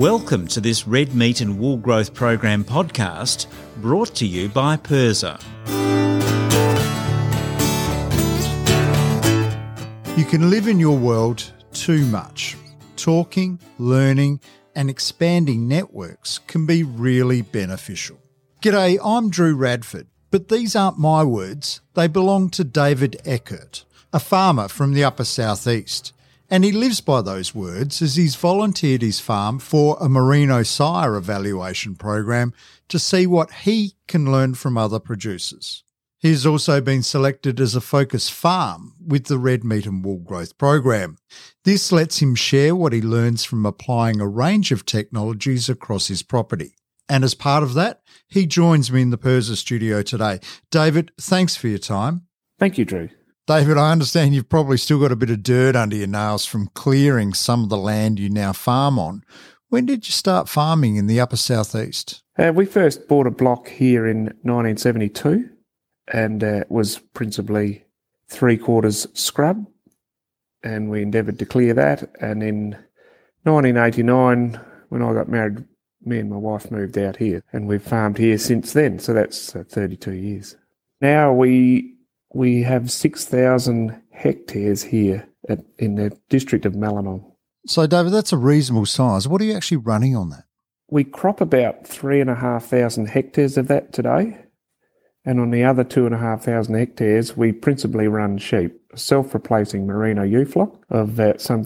Welcome to this Red Meat and Wool Growth Program podcast brought to you by PIRSA. You can live in your world too much. Talking, learning and expanding networks can be really beneficial. G'day, I'm Drew Radford, but these aren't my words. They belong to David Eckert, a farmer from the upper southeast. And he lives by those words as he's volunteered his farm for a merino sire evaluation program to see what he can learn from other producers. He has also been selected as a focus farm with the Red Meat and Wool Growth Program. This lets him share what he learns from applying a range of technologies across his property. And as part of that, he joins me in the PIRSA studio today. David, thanks for your time. Thank you, Drew. David, I understand you've probably still got a bit of dirt under your nails from clearing some of the land you now farm on. When did you start farming in the upper southeast? We first bought a block here in 1972 and it was principally 3/4 scrub, and we endeavoured to clear that. And in 1989, when I got married, me and my wife moved out here and we've farmed here since then, so that's 32 years. Now we have 6,000 hectares here in the district of Mallinong. So, David, that's a reasonable size. What are you actually running on that? We crop about 3,500 hectares of that today. And on the other 2,500 hectares, we principally run sheep, a self-replacing merino ewe flock of some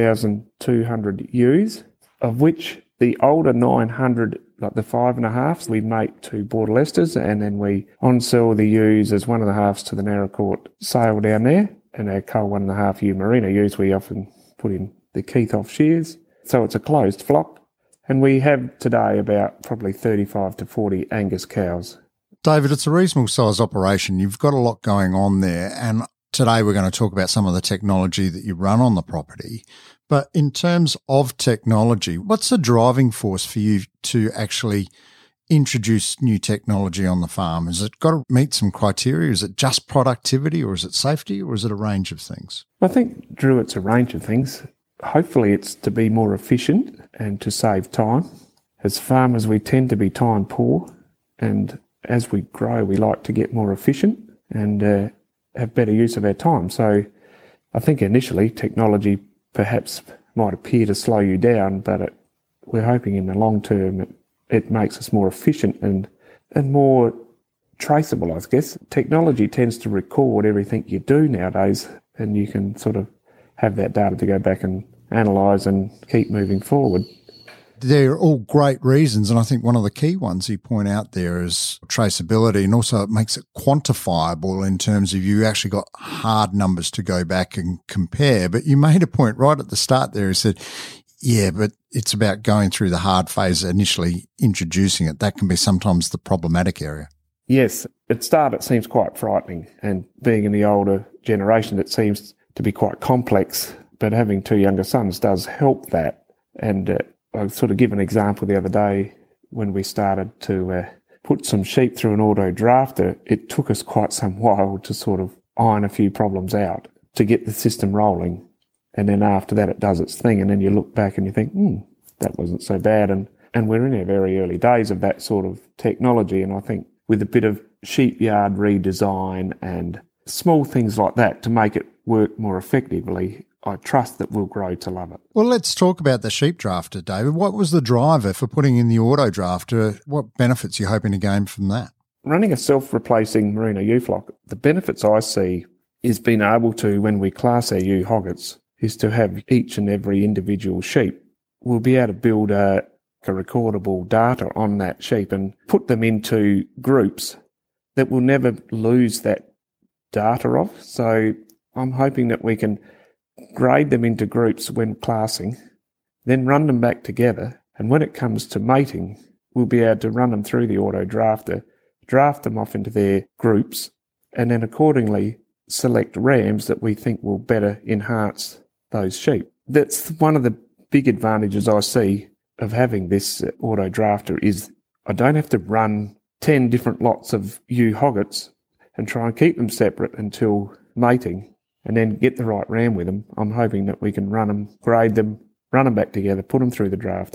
3,200 ewes, of which the older 900, like the 5.5s, we mate to Border Leicesters, and then we on-sell the ewes as 1.5s to the Naracoorte sale down there. And our cull 1.5 ewe merino ewes, we often put in the Keith-off shears. So it's a closed flock. And we have today about probably 35 to 40 Angus cows. David, it's a reasonable size operation. You've got a lot going on there. And today we're going to talk about some of the technology that you run on the property. But in terms of technology, what's the driving force for you to actually introduce new technology on the farm? Has it got to meet some criteria? Is it just productivity, or is it safety, or is it a range of things? I think, Drew, it's a range of things. Hopefully it's to be more efficient and to save time. As farmers, we tend to be time poor, and as we grow, we like to get more efficient and have better use of our time. So I think initially technology perhaps might appear to slow you down, but we're hoping in the long term it makes us more efficient and more traceable, I guess. Technology tends to record everything you do nowadays, and you can sort of have that data to go back and analyse and keep moving forward. They're all great reasons, and I think one of the key ones you point out there is traceability, and also it makes it quantifiable in terms of you actually got hard numbers to go back and compare. But you made a point right at the start there. You said, yeah, but it's about going through the hard phase, initially introducing it. That can be sometimes the problematic area. Yes, at the start it seems quite frightening, and being in the older generation it seems to be quite complex, but having two younger sons does help that. And I sort of give an example the other day when we started to put some sheep through an auto drafter. It took us quite some while to sort of iron a few problems out to get the system rolling. And then after that, it does its thing. And then you look back and you think, that wasn't so bad. And we're in our very early days of that sort of technology. And I think with a bit of sheep yard redesign and small things like that to make it work more effectively, I trust that we'll grow to love it. Well, let's talk about the sheep drafter, David. What was the driver for putting in the auto drafter? What benefits are you hoping to gain from that? Running a self-replacing merino ewe flock, the benefits I see is being able to, when we class our ewe hoggets, is to have each and every individual sheep. We'll be able to build a recordable data on that sheep and put them into groups that will never lose that data of. So I'm hoping that we can grade them into groups when classing, then run them back together, and when it comes to mating, we'll be able to run them through the auto drafter, draft them off into their groups, and then accordingly select rams that we think will better enhance those sheep. That's one of the big advantages I see of having this auto drafter is I don't have to run 10 different lots of ewe hoggets and try and keep them separate until mating and then get the right ram with them. I'm hoping that we can run them, grade them, run them back together, put them through the drafter,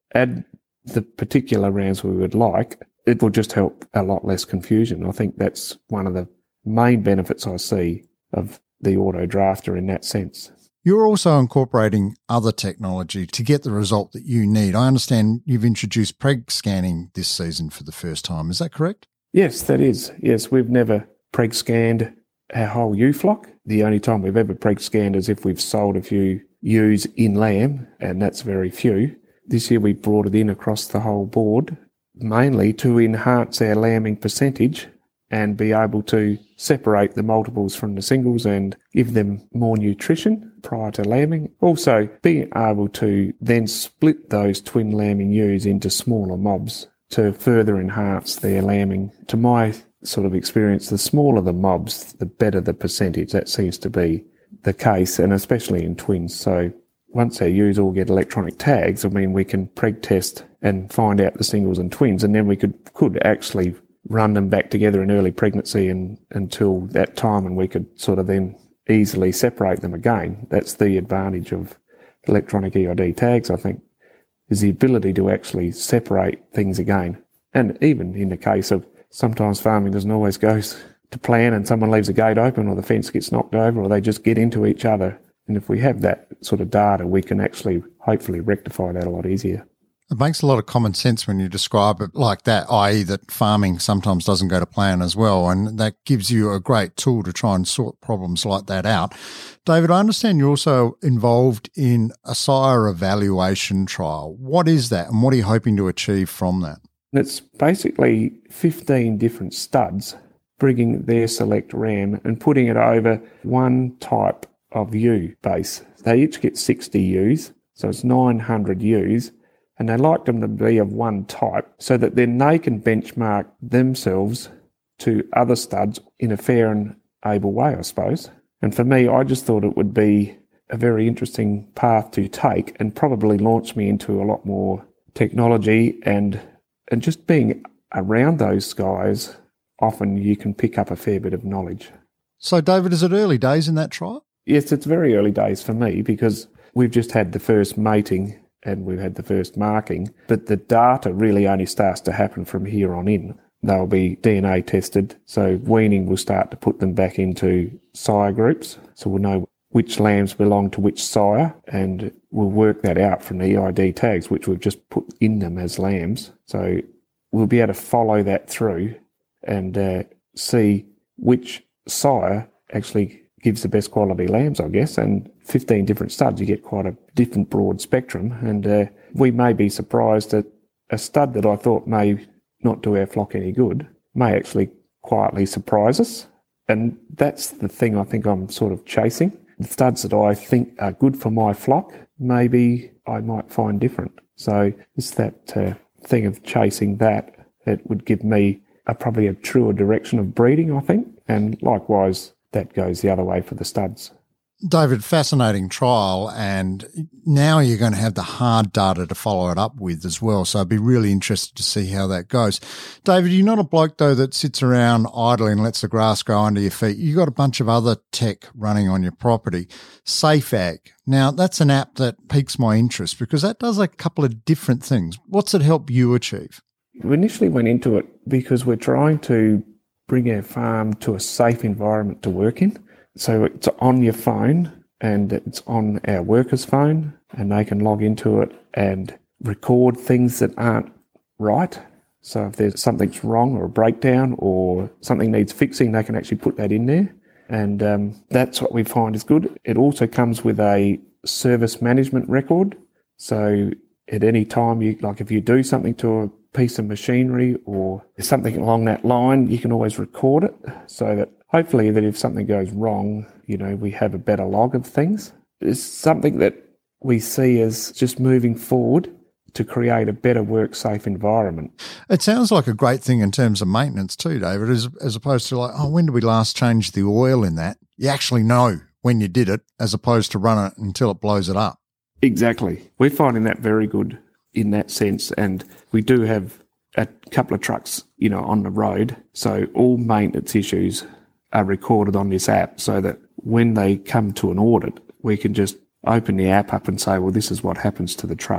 add the particular RAMs we would like, it will just help a lot less confusion. I think that's one of the main benefits I see of the auto drafter in that sense. You're also incorporating other technology to get the result that you need. I understand you've introduced preg scanning this season for the first time. Is that correct? Yes, that is. Yes, we've never preg scanned our whole ewe flock. The only time we've ever preg scanned is if we've sold a few ewes in lamb, and that's very few. This year we brought it in across the whole board, mainly to enhance our lambing percentage and be able to separate the multiples from the singles and give them more nutrition prior to lambing. Also, being able to then split those twin lambing ewes into smaller mobs to further enhance their lambing. To my sort of experience, the smaller the mobs, the better the percentage. That seems to be the case, and especially in twins. So once our ewes all get electronic tags, we can preg test and find out the singles and twins, and then we could actually run them back together in early pregnancy and until that time, and we could sort of then easily separate them again. That's the advantage of electronic EID tags, I think, is the ability to actually separate things again. And even in the case of sometimes farming doesn't always go to plan and someone leaves a gate open or the fence gets knocked over or they just get into each other. And if we have that sort of data, we can actually hopefully rectify that a lot easier. It makes a lot of common sense when you describe it like that, i.e. that farming sometimes doesn't go to plan as well, and that gives you a great tool to try and sort problems like that out. David, I understand you're also involved in a sire evaluation trial. What is that, and what are you hoping to achieve from that? It's basically 15 different studs bringing their select ram and putting it over one type of ewe base. They each get 60 ewes, so it's 900 ewes. And they like them to be of one type so that then they can benchmark themselves to other studs in a fair and able way, I suppose. And for me, I just thought it would be a very interesting path to take and probably launch me into a lot more technology and just being around those guys, often you can pick up a fair bit of knowledge. So, David, is it early days in that trial? Yes, it's very early days for me because we've just had the first mating and we've had the first marking, but the data really only starts to happen from here on in. They'll be DNA tested, so weaning will start to put them back into sire groups, so we'll know which lambs belong to which sire, and we'll work that out from the EID tags, which we've just put in them as lambs. So we'll be able to follow that through and see which sire actually gives the best quality lambs, I guess, and 15 different studs, you get quite a different broad spectrum. And we may be surprised that a stud that I thought may not do our flock any good may actually quietly surprise us. And that's the thing I think I'm sort of chasing. The studs that I think are good for my flock, maybe I might find different. So it's that thing of chasing that would give me probably a truer direction of breeding, I think. And likewise, that goes the other way for the studs. David, fascinating trial, and now you're going to have the hard data to follow it up with as well, so I'd be really interested to see how that goes. David, you're not a bloke, though, that sits around idly and lets the grass grow under your feet. You've got a bunch of other tech running on your property. SafeAg. Now, that's an app that piques my interest because that does a couple of different things. What's it help you achieve? We initially went into it because we're trying to bring our farm to a safe environment to work in. So it's on your phone and it's on our workers' phone, and they can log into it and record things that aren't right. So if there's something's wrong or a breakdown or something needs fixing, they can actually put that in there. And that's what we find is good. It also comes with a service management record. So at any time, if you do something to a piece of machinery or something along that line, you can always record it so that hopefully that if something goes wrong, we have a better log of things. It's something that we see as just moving forward to create a better work-safe environment. It sounds like a great thing in terms of maintenance too, David, as opposed to when did we last change the oil in that? You actually know when you did it as opposed to run it until it blows it up. Exactly. We're finding that very good in that sense, and we do have a couple of trucks, on the road, so all maintenance issues are recorded on this app so that when they come to an audit, we can just open the app up and say, well, this is what happens to the truck.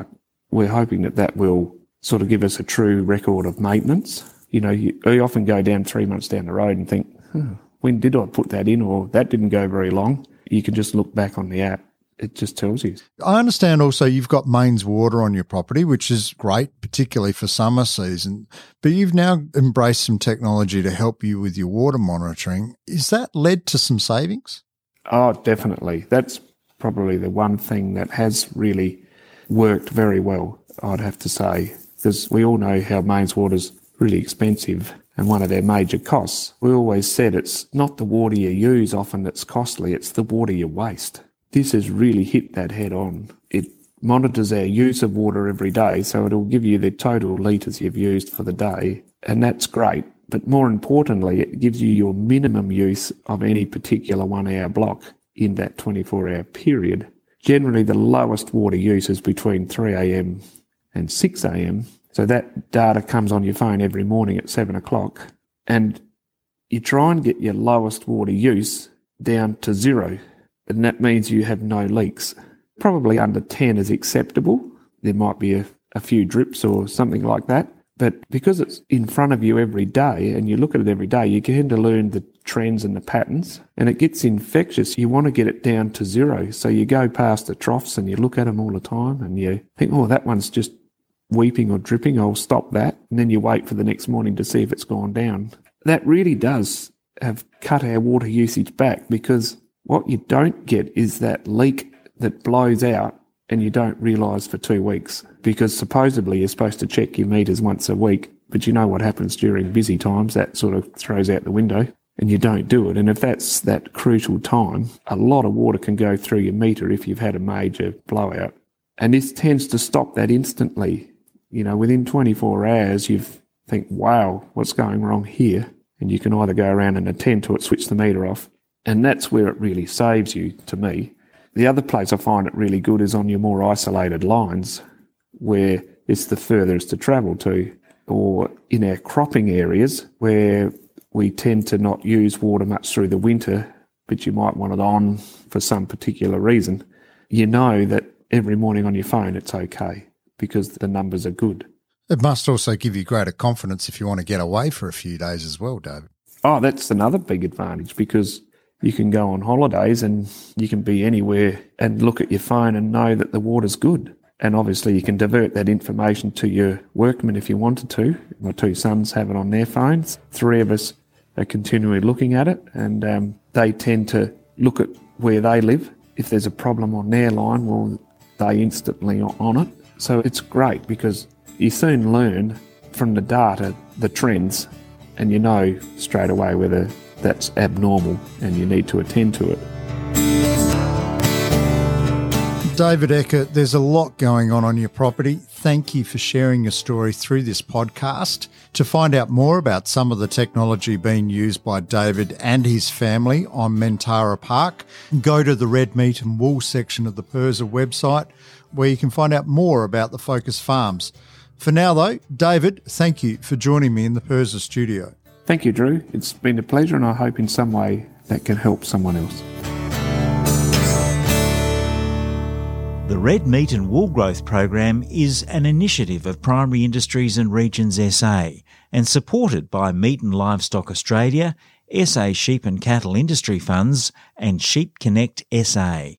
we're hoping that will sort of give us a true record of maintenance. You know, you often go down 3 months down the road and think, when did I put that in? Or that didn't go very long. You can just look back on the app. It just tells you. I understand also you've got mains water on your property, which is great, particularly for summer season, but you've now embraced some technology to help you with your water monitoring. Is that led to some savings? Oh, definitely. That's probably the one thing that has really worked very well, I'd have to say, because we all know how mains water's really expensive and one of their major costs. We always said it's not the water you use often that's costly, it's the water you waste. This has really hit that head on. It monitors our use of water every day, so it'll give you the total litres you've used for the day, and that's great. But more importantly, it gives you your minimum use of any particular 1 hour block in that 24-hour period. Generally, the lowest water use is between 3 a.m. and 6 a.m. So that data comes on your phone every morning at 7 o'clock, and you try and get your lowest water use down to 0, and that means you have no leaks. Probably under 10 is acceptable. There might be a few drips or something like that, but because it's in front of you every day and you look at it every day, you tend to learn the trends and the patterns, and it gets infectious. You want to get it down to 0, so you go past the troughs and you look at them all the time and you think, oh, that one's just weeping or dripping, I'll stop that, and then you wait for the next morning to see if it's gone down. That really does have cut our water usage back, because what you don't get is that leak that blows out and you don't realise for 2 weeks, because supposedly you're supposed to check your meters once a week, but you know what happens during busy times, that sort of throws out the window and you don't do it. And if that's that crucial time, a lot of water can go through your meter if you've had a major blowout. And this tends to stop that instantly. You know, within 24 hours, you think, wow, what's going wrong here? And you can either go around and attend to it, switch the meter off. And that's where it really saves you, to me. The other place I find it really good is on your more isolated lines, where it's the furthest to travel to, or in our cropping areas where we tend to not use water much through the winter, but you might want it on for some particular reason. You know that every morning on your phone it's okay, because the numbers are good. It must also give you greater confidence if you want to get away for a few days as well, David. Oh, that's another big advantage, because you can go on holidays and you can be anywhere and look at your phone and know that the water's good. And obviously you can divert that information to your workmen if you wanted to. My 2 sons have it on their phones. 3 of us are continually looking at it, and they tend to look at where they live. If there's a problem on their line, well, they instantly are on it. So it's great, because you soon learn from the data the trends, and you know straight away whether that's abnormal and you need to attend to it. David Eckert, there's a lot going on your property. Thank you for sharing your story through this podcast. To find out more about some of the technology being used by David and his family on Mentara Park, go to the Red Meat and Wool section of the PIRSA website, where you can find out more about the Focus Farms. For now, though, David, thank you for joining me in the PIRSA studio. Thank you, Drew. It's been a pleasure, and I hope in some way that can help someone else. The Red Meat and Wool Growth Program is an initiative of Primary Industries and Regions SA and supported by Meat and Livestock Australia, SA Sheep and Cattle Industry Funds and Sheep Connect SA.